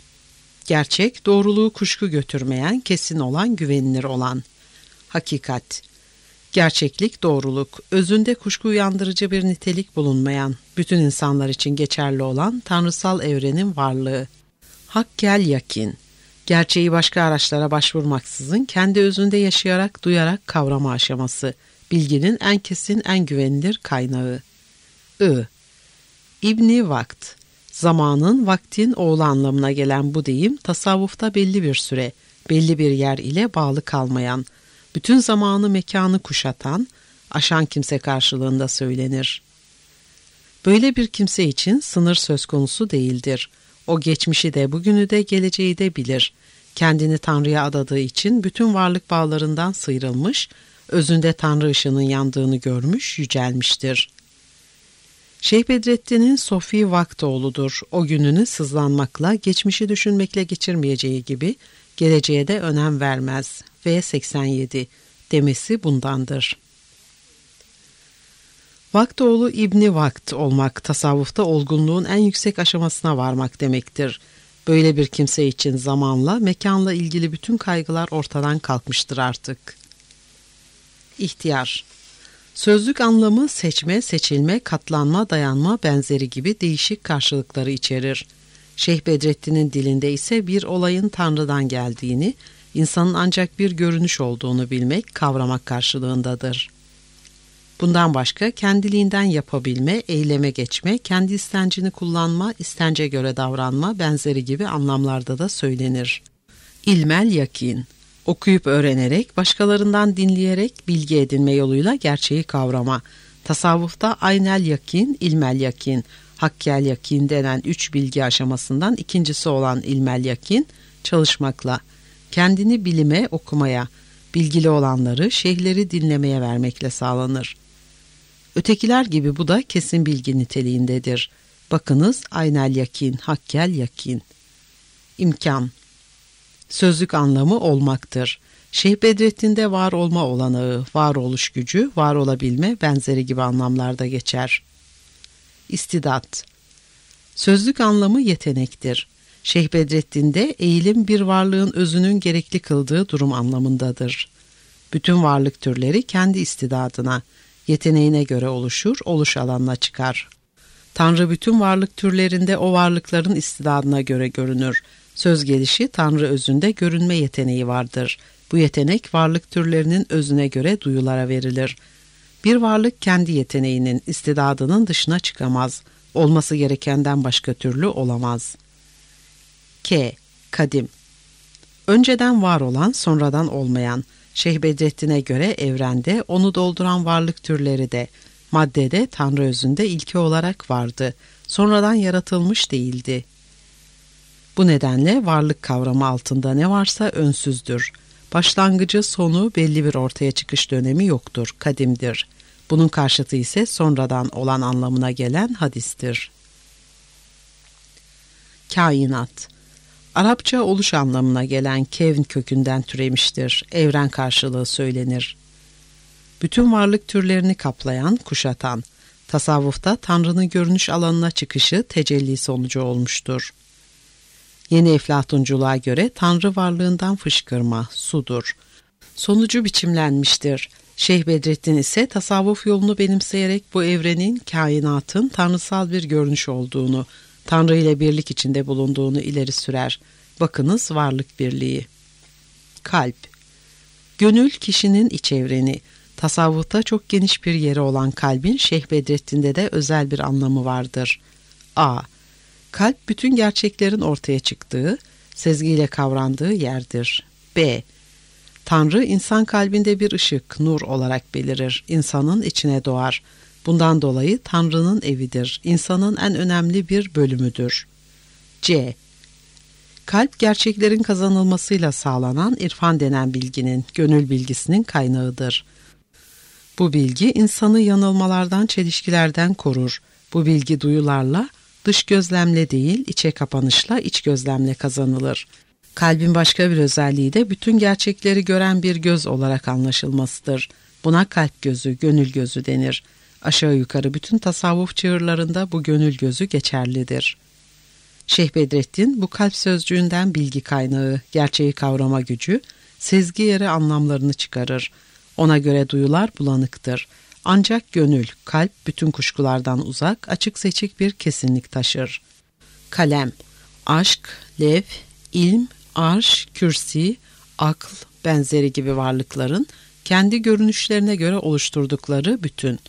Gerçek, doğruluğu kuşku götürmeyen, kesin olan, güvenilir olan. Hakikat. Gerçeklik, doğruluk, özünde kuşku uyandırıcı bir nitelik bulunmayan, bütün insanlar için geçerli olan tanrısal evrenin varlığı. Hakkel yakin. Gerçeği başka araçlara başvurmaksızın kendi özünde yaşayarak, duyarak kavrama aşaması. Bilginin en kesin, en güvenilir kaynağı. I. İbni Vakt. Zamanın, vaktin oğlu anlamına gelen bu deyim, tasavvufta belli bir süre, belli bir yer ile bağlı kalmayan, bütün zamanı mekanı kuşatan, aşan kimse karşılığında söylenir. Böyle bir kimse için sınır söz konusu değildir. O geçmişi de bugünü de geleceği de bilir. Kendini Tanrı'ya adadığı için bütün varlık bağlarından sıyrılmış, özünde Tanrı ışığının yandığını görmüş, yücelmiştir. Şeyh Bedrettin'in Sofi Vaktoğlu'dur. O gününü sızlanmakla, geçmişi düşünmekle geçirmeyeceği gibi, geleceğe de önem vermez. V seksen yedi demesi bundandır. Vaktoğlu İbni Vakt olmak, tasavvufta olgunluğun en yüksek aşamasına varmak demektir. Böyle bir kimse için zamanla, mekanla ilgili bütün kaygılar ortadan kalkmıştır artık. İhtiyar. Sözlük anlamı seçme, seçilme, katlanma, dayanma benzeri gibi değişik karşılıkları içerir. Şeyh Bedrettin'in dilinde ise bir olayın Tanrı'dan geldiğini, insanın ancak bir görünüş olduğunu bilmek, kavramak karşılığındadır. Bundan başka kendiliğinden yapabilme, eyleme geçme, kendi istencini kullanma, istence göre davranma benzeri gibi anlamlarda da söylenir. İlmel yakin. Okuyup öğrenerek, başkalarından dinleyerek bilgi edinme yoluyla gerçeği kavrama. Tasavvufta aynel yakin, ilmel yakin, hakkel yakin denen üç bilgi aşamasından ikincisi olan ilmel yakin, çalışmakla, kendini bilime, okumaya, bilgili olanları, şeyhleri dinlemeye vermekle sağlanır. Ötekiler gibi bu da kesin bilgi niteliğindedir. Bakınız aynel yakin, hakkel yakin. İmkan. Sözlük anlamı olmaktır. Şeyh Bedrettin'de var olma olanağı, varoluş gücü, var olabilme benzeri gibi anlamlarda geçer. İstidat. Sözlük anlamı yetenektir. Şeyh Bedrettin'de eğilim bir varlığın özünün gerekli kıldığı durum anlamındadır. Bütün varlık türleri kendi istidadına, yeteneğine göre oluşur, oluş alanına çıkar. Tanrı bütün varlık türlerinde o varlıkların istidadına göre görünür. Söz gelişi Tanrı özünde görünme yeteneği vardır. Bu yetenek varlık türlerinin özüne göre duyulara verilir. Bir varlık kendi yeteneğinin, istidadının dışına çıkamaz. Olması gerekenden başka türlü olamaz. K. Kadim. Önceden var olan, sonradan olmayan. Şeyh Bedrettin'e göre evrende onu dolduran varlık türleri de, maddede Tanrı özünde ilke olarak vardı. Sonradan yaratılmış değildi. Bu nedenle varlık kavramı altında ne varsa önsüzdür. Başlangıcı, sonu, belli bir ortaya çıkış dönemi yoktur, kadimdir. Bunun karşıtı ise sonradan olan anlamına gelen hadistir. Kainat. Arapça oluş anlamına gelen kevn kökünden türemiştir. Evren karşılığı söylenir. Bütün varlık türlerini kaplayan, kuşatan, tasavvufta Tanrı'nın görünüş alanına çıkışı tecelli sonucu olmuştur. Yeni eflatunculuğa göre Tanrı varlığından fışkırma, sudur. sonucu biçimlenmiştir. Şeyh Bedrettin ise tasavvuf yolunu benimseyerek bu evrenin, kainatın tanrısal bir görünüş olduğunu, Tanrı ile birlik içinde bulunduğunu ileri sürer. Bakınız varlık birliği. Kalp. Gönül kişinin iç evreni. Tasavvufta çok geniş bir yeri olan kalbin Şeyh Bedrettin'de de özel bir anlamı vardır. A. Kalp bütün gerçeklerin ortaya çıktığı, sezgiyle kavrandığı yerdir. B. Tanrı insan kalbinde bir ışık, nur olarak belirir, insanın içine doğar. Bundan dolayı Tanrı'nın evidir, insanın en önemli bir bölümüdür. C. Kalp gerçeklerin kazanılmasıyla sağlanan irfan denen bilginin, gönül bilgisinin kaynağıdır. Bu bilgi insanı yanılmalardan, çelişkilerden korur. Bu bilgi duyularla, dış gözlemle değil, içe kapanışla, iç gözlemle kazanılır. Kalbin başka bir özelliği de bütün gerçekleri gören bir göz olarak anlaşılmasıdır. Buna kalp gözü, gönül gözü denir. Aşağı yukarı bütün tasavvuf çığırlarında bu gönül gözü geçerlidir. Şeyh Bedrettin bu kalp sözcüğünden bilgi kaynağı, gerçeği kavrama gücü, sezgi yeri anlamlarını çıkarır. Ona göre duyular bulanıktır. Ancak gönül, kalp bütün kuşkulardan uzak, açık seçik bir kesinlik taşır. Kalem, aşk, lev, ilm, arş, kürsi, akıl benzeri gibi varlıkların kendi görünüşlerine göre oluşturdukları bütün.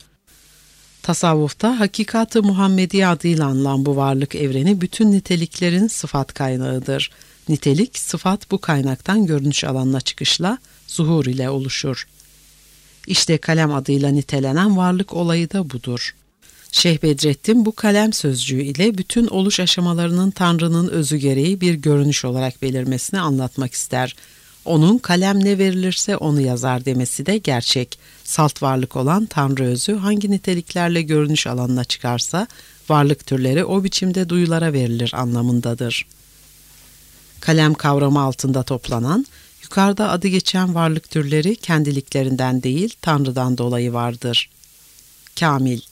Tasavvufta hakikat-ı Muhammediye adıyla anılan bu varlık evreni bütün niteliklerin sıfat kaynağıdır. Nitelik, sıfat bu kaynaktan görünüş alanına çıkışla, zuhur ile oluşur. İşte kalem adıyla nitelenen varlık olayı da budur. Şeyh Bedrettin bu kalem sözcüğü ile bütün oluş aşamalarının Tanrı'nın özü gereği bir görünüş olarak belirmesini anlatmak ister. Onun kalem ne verilirse onu yazar demesi de gerçek. Salt varlık olan Tanrı özü hangi niteliklerle görünüş alanına çıkarsa varlık türleri o biçimde duyulara verilir anlamındadır. Kalem kavramı altında toplanan, yukarıda adı geçen varlık türleri kendiliklerinden değil Tanrı'dan dolayı vardır. Kamil.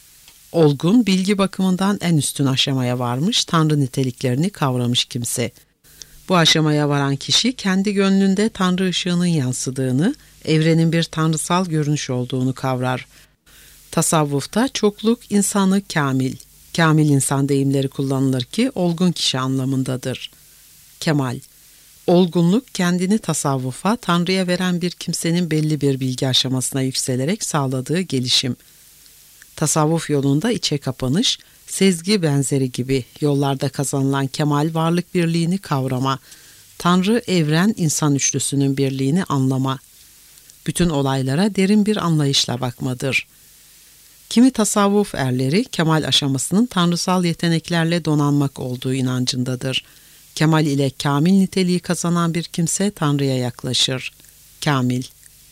Olgun, bilgi bakımından en üstün aşamaya varmış, Tanrı niteliklerini kavramış kimse. Bu aşamaya varan kişi kendi gönlünde Tanrı ışığının yansıdığını, evrenin bir tanrısal görünüş olduğunu kavrar. Tasavvufta çokluk insanı kamil, kamil insan deyimleri kullanılır ki olgun kişi anlamındadır. Kemal. Olgunluk kendini tasavvufa, Tanrı'ya veren bir kimsenin belli bir bilgi aşamasına yükselerek sağladığı gelişim. Tasavvuf yolunda içe kapanış, sezgi benzeri gibi yollarda kazanılan kemal varlık birliğini kavrama, Tanrı, evren, insan üçlüsünün birliğini anlama, bütün olaylara derin bir anlayışla bakmadır. Kimi tasavvuf erleri kemal aşamasının tanrısal yeteneklerle donanmak olduğu inancındadır. Kemal ile kamil niteliği kazanan bir kimse Tanrı'ya yaklaşır. Kamil.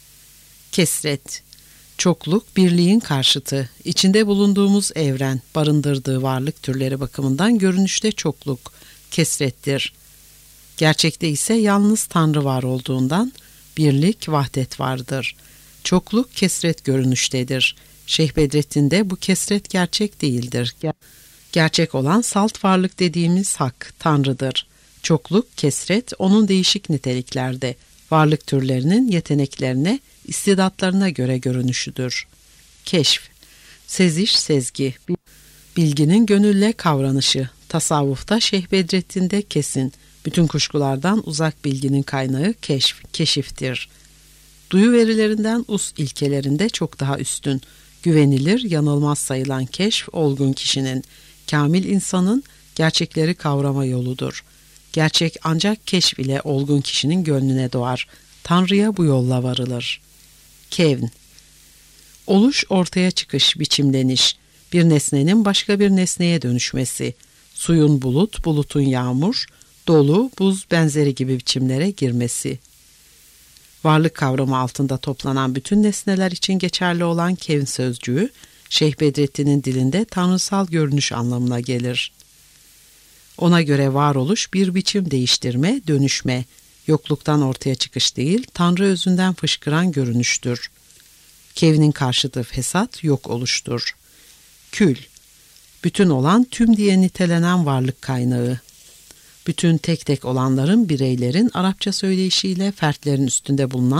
Kesret. Çokluk, birliğin karşıtı. İçinde bulunduğumuz evren, barındırdığı varlık türleri bakımından görünüşte çokluk, kesrettir. Gerçekte ise yalnız Tanrı var olduğundan birlik, vahdet vardır. Çokluk, kesret görünüştedir. Şeyh Bedrettin'de bu kesret gerçek değildir. Gerçek olan salt varlık dediğimiz hak, Tanrı'dır. Çokluk, kesret, onun değişik niteliklerde, varlık türlerinin yeteneklerine, istidatlarına göre görünüşüdür. Keşf, seziş, sezgi, bilginin gönülle kavranışı, tasavvufta Şeyh Bedrettin'de kesin, bütün kuşkulardan uzak bilginin kaynağı keşf, keşiftir. Duyu verilerinden us ilkelerinde çok daha üstün, güvenilir, yanılmaz sayılan keşf, olgun kişinin, kamil insanın gerçekleri kavrama yoludur. Gerçek ancak keşf ile olgun kişinin gönlüne doğar. Tanrı'ya bu yolla varılır. Kevn. Oluş, ortaya çıkış, biçimleniş, bir nesnenin başka bir nesneye dönüşmesi, suyun bulut, bulutun yağmur, dolu, buz benzeri gibi biçimlere girmesi. Varlık kavramı altında toplanan bütün nesneler için geçerli olan kevn sözcüğü, Şeyh Bedrettin'in dilinde tanrısal görünüş anlamına gelir. Ona göre varoluş bir biçim değiştirme, dönüşme, yokluktan ortaya çıkış değil, Tanrı özünden fışkıran görünüştür. Kevnin karşıtı fesat, yok oluştur. Kül, bütün olan tüm diye nitelenen varlık kaynağı. Bütün tek tek olanların, bireylerin Arapça söyleyişiyle fertlerin üstünde bulunan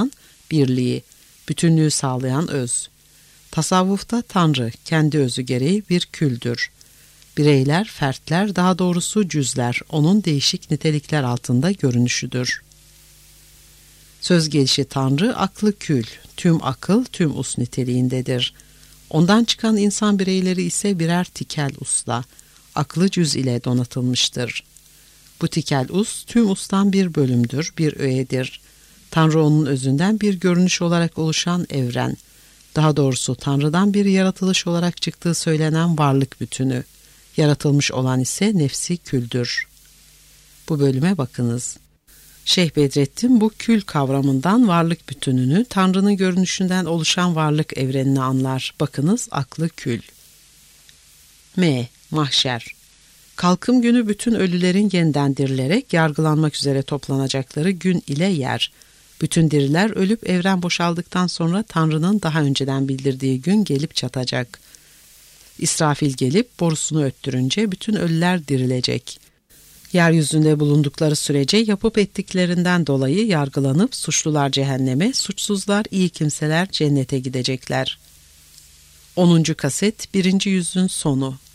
birliği, bütünlüğü sağlayan öz. Tasavvufta Tanrı kendi özü gereği bir küldür. Bireyler, fertler, daha doğrusu cüzler onun değişik nitelikler altında görünüşüdür. Söz gelişi Tanrı aklı kül, tüm akıl tüm us niteliğindedir. Ondan çıkan insan bireyleri ise birer tikel usla, aklı cüz ile donatılmıştır. Bu tikel us tüm ustan bir bölümdür, bir öğedir. Tanrı onun özünden bir görünüş olarak oluşan evren, daha doğrusu Tanrı'dan bir yaratılış olarak çıktığı söylenen varlık bütünü. Yaratılmış olan ise nefsi küldür. Bu bölüme bakınız. Şeyh Bedrettin bu kül kavramından varlık bütününü, Tanrı'nın görünüşünden oluşan varlık evrenini anlar. Bakınız aklı kül. M. Mahşer. Kalkım günü bütün ölülerin yeniden dirilerek yargılanmak üzere toplanacakları gün ile yer. Bütün diriler ölüp evren boşaldıktan sonra Tanrı'nın daha önceden bildirdiği gün gelip çatacak. İsrafil gelip borusunu öttürünce bütün ölüler dirilecek. Yeryüzünde bulundukları sürece yapıp ettiklerinden dolayı yargılanıp suçlular cehenneme, suçsuzlar iyi kimseler cennete gidecekler. onuncu kaset birinci yüzün sonu.